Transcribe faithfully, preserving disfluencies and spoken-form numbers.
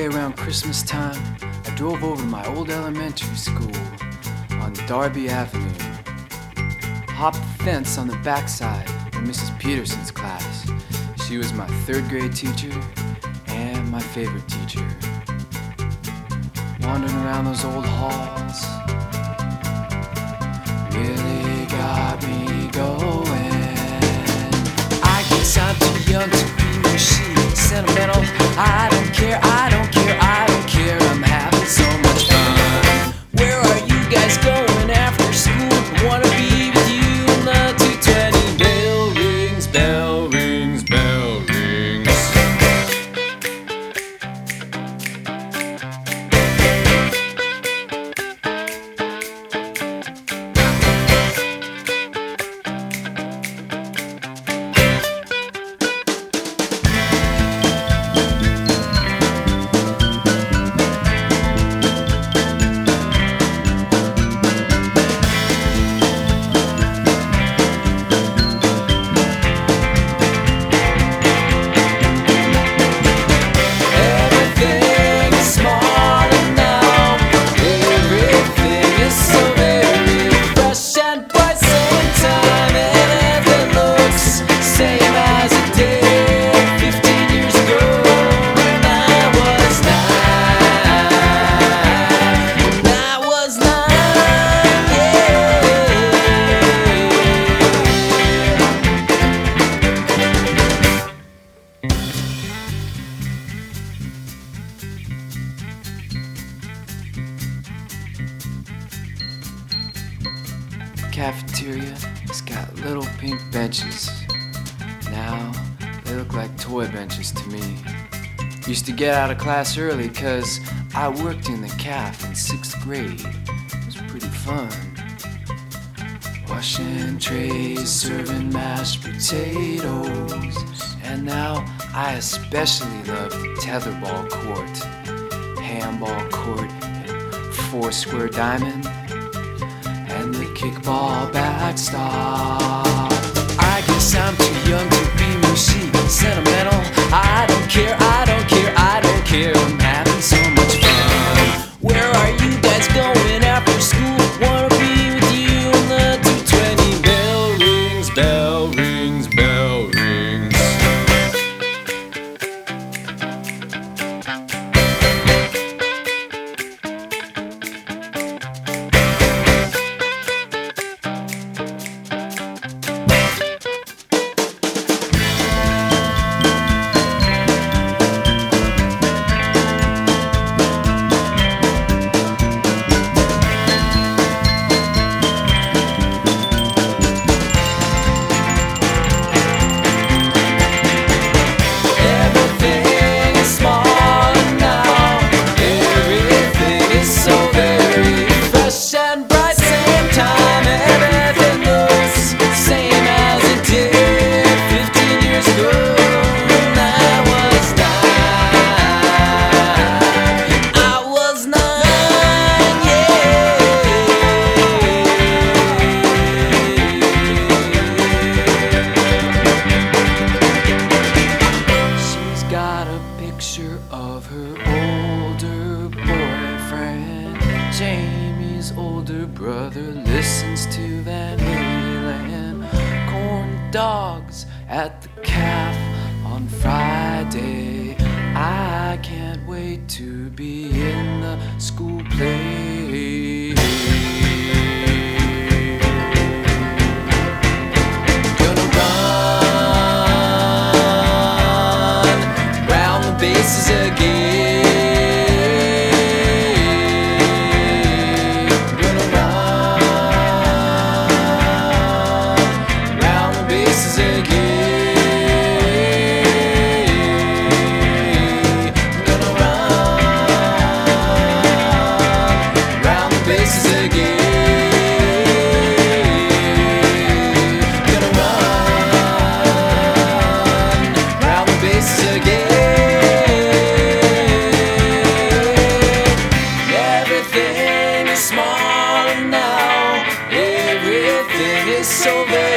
around Christmas time, I drove over to my old elementary school on Darby Avenue. Hopped the fence on the backside of Missus Peterson's class. She was my third grade teacher and my favorite teacher. Wandering around those old halls really got me going. I guess I'm too young to be mushy, sentimental. I don't care, I don't care, I don't care. I'm having so much fun. Where are you guys going after school? I wanna be with you in the two twenty. Bell rings, bell rings, bell rings. Cafeteria has got little pink benches. Now they look like toy benches to me. Used to get out of class early cause I worked in the caf in sixth grade. It was pretty fun. Washing trays, serving mashed potatoes. And now I especially love the tetherball court, handball court, and four square diamond, and the kickball backstop. I guess I'm too young to be mushy, sentimental. I don't care, I don't care, I don't care. I'm having so much fun. Where are you guys going after school? Wanna be with you in the two twenty. Bell rings, bell rings, bell rings. Of her older boyfriend, Jamie's older brother listens to Van Halen. Corn dogs at the caf on Friday. I can't wait to be in the school play. Gonna run round the bases again. Small now, everything is so very